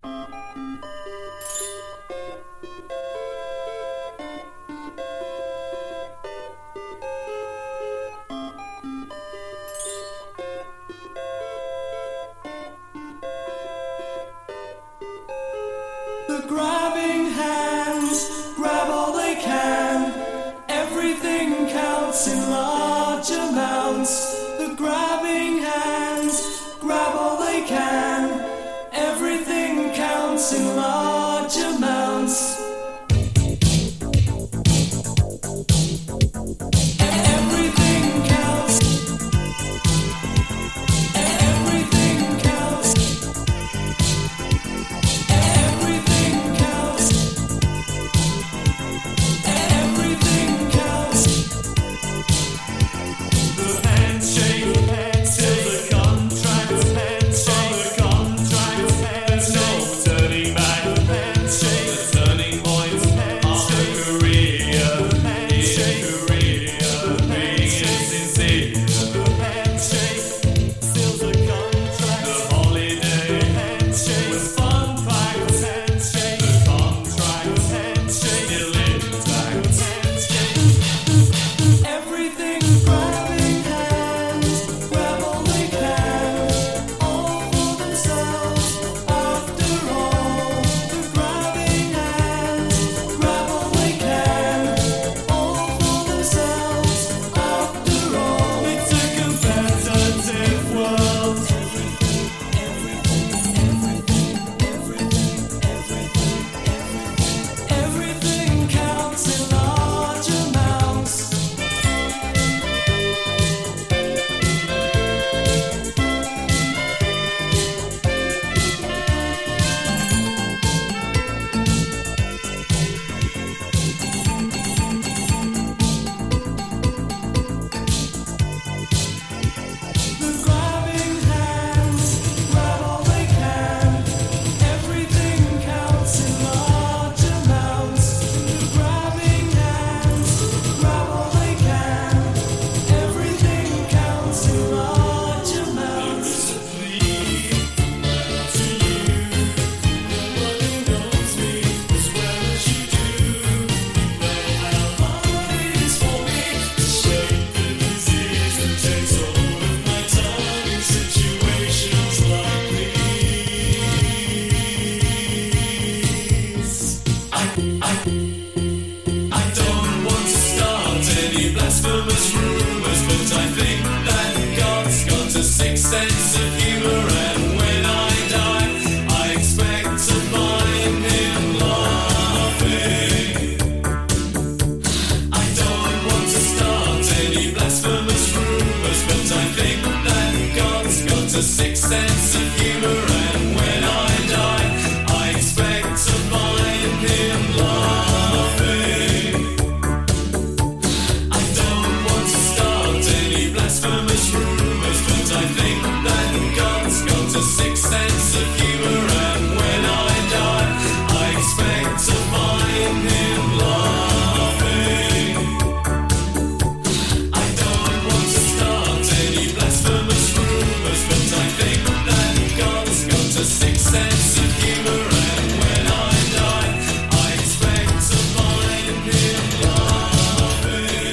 The grabbing hands grab all they can. Everything counts in large amounts. The grabbing hands grab all they can. Everything counts in large amounts. Everything counts. Everything counts. Everything counts. Everything counts. The handshake till the contract. On the contract, there's no turning back. The turning point of the career is being sincere. Seals the contract. The holiday was fun packed. The contract still intact. Everything grabbing hands grab all they can, all for themselves. After all, the grabbing hands grab all they can, all for themselves. After all, it's a competitive world. Everything counts in large amounts. The grabbing hands grab all they can. Everything counts in large amounts. The grabbing hands grab all they can. Everything counts in large amounts. I don't want to start any blasphemous rumors, but I think that God's got a sixth sense of humor, and when I die, I expect to find him laughing. I don't want to start any blasphemous rumors, but I think that God's got a sixth sense of humor, and when I die, I expect to find him laughing. I don't want to start any blasphemous rumors, but I think that God's got a sixth sense of humor, and when I die, I expect to find him laughing. I don't want to start any blasphemous rumors, but I think that God's got a sixth sense of humor, and when I die, I expect to find him laughing.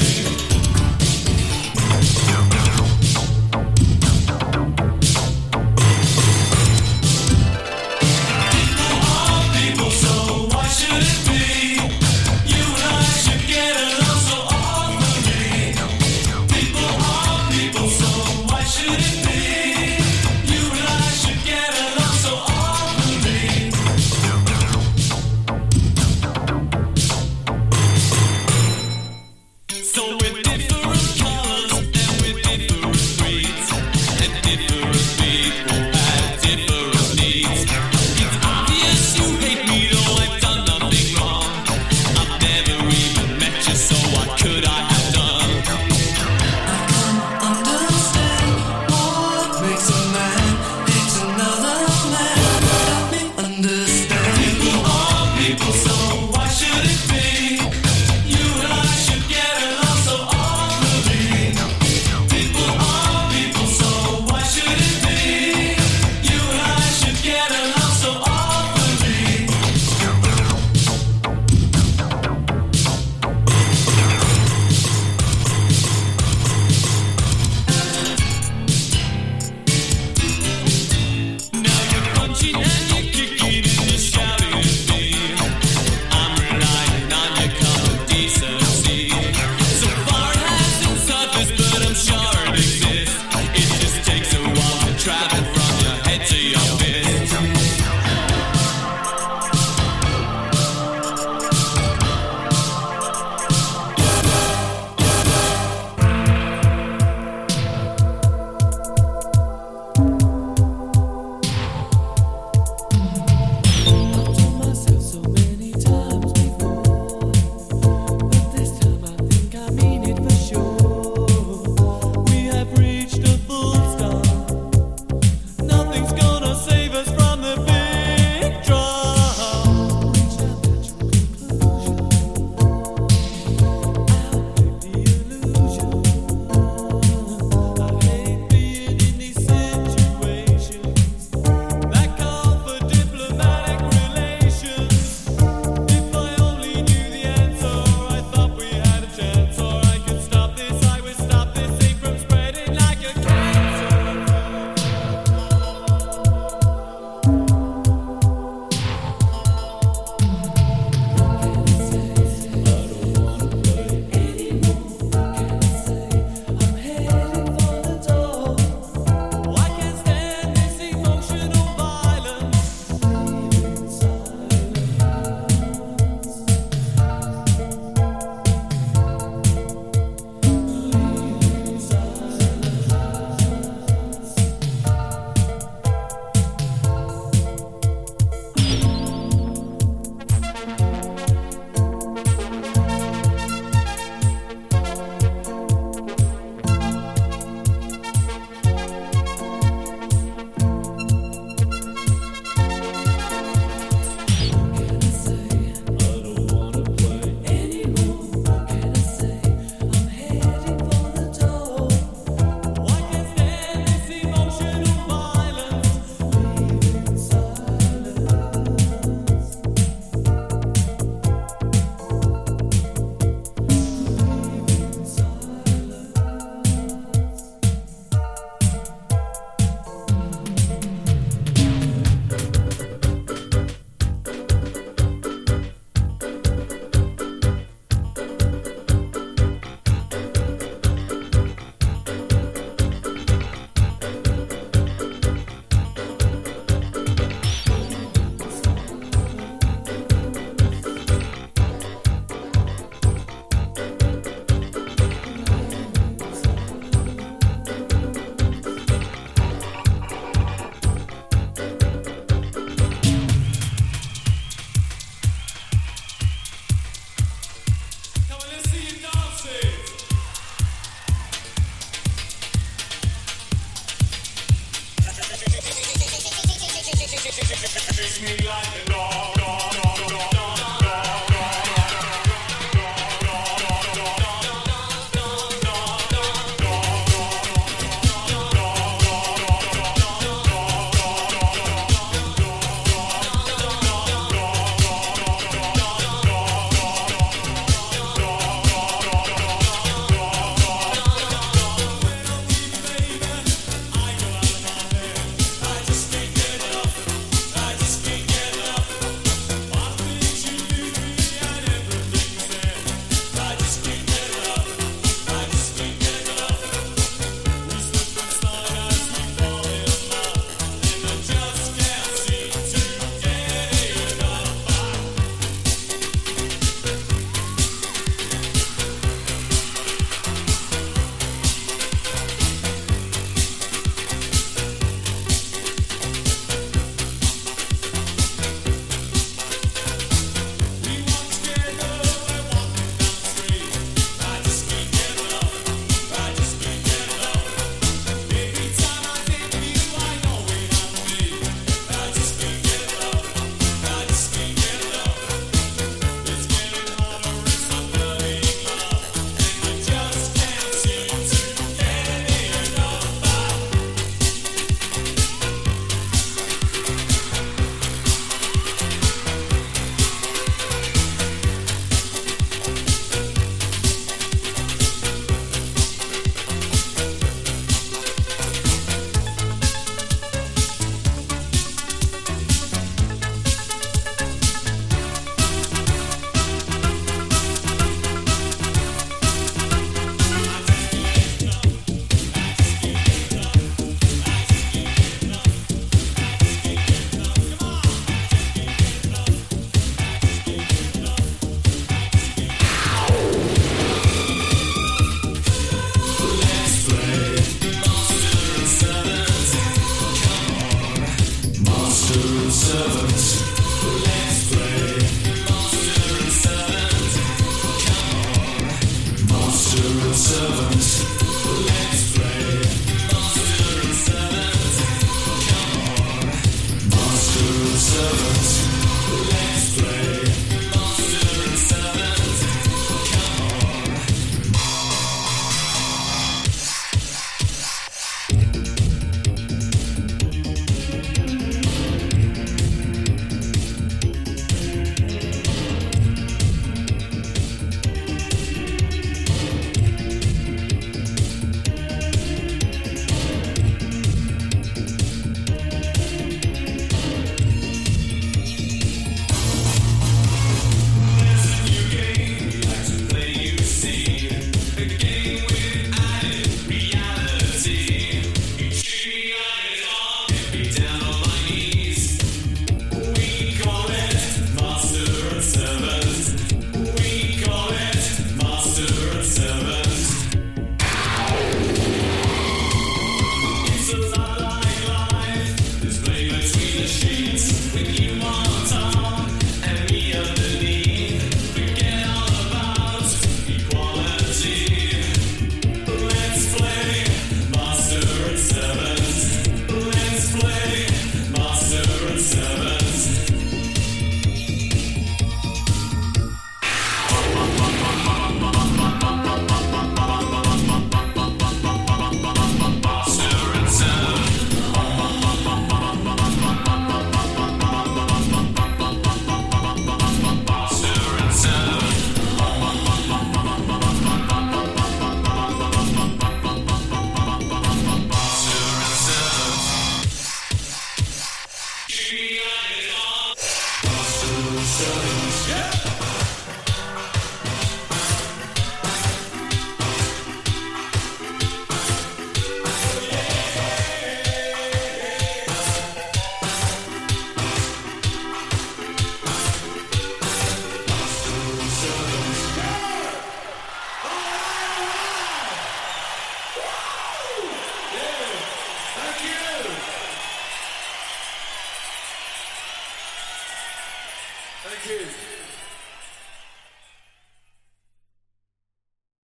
Thank you.